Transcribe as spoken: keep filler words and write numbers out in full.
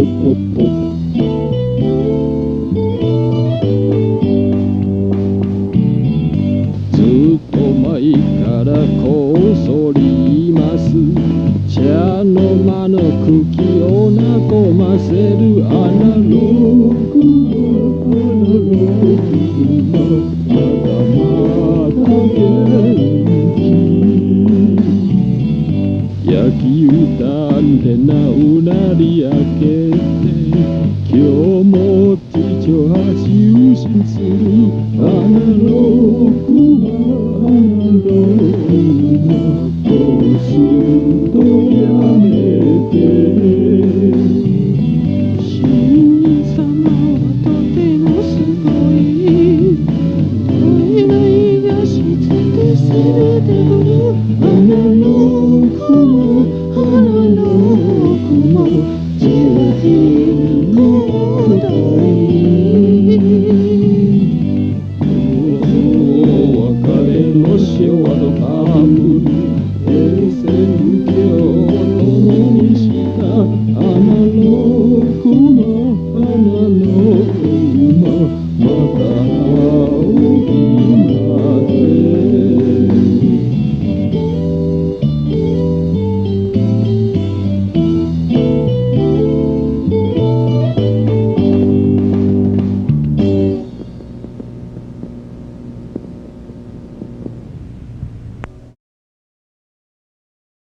ずっと前からこっそりいます。茶の間の空気を和ませるアナログはアナログのまだまだ元気。焼き歌でなうなり明けて今日も地上